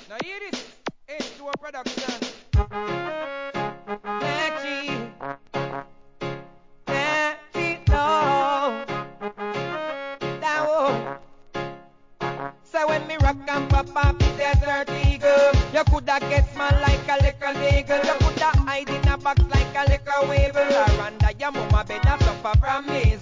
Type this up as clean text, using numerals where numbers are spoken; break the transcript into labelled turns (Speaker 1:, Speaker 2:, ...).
Speaker 1: Now hear this. H2O production. No. That so when me rock and pop up the desert eagle, you coulda guess man like a little eagle. You coulda hide in a box like a little weevil, or under your mama bed and suffer from measles.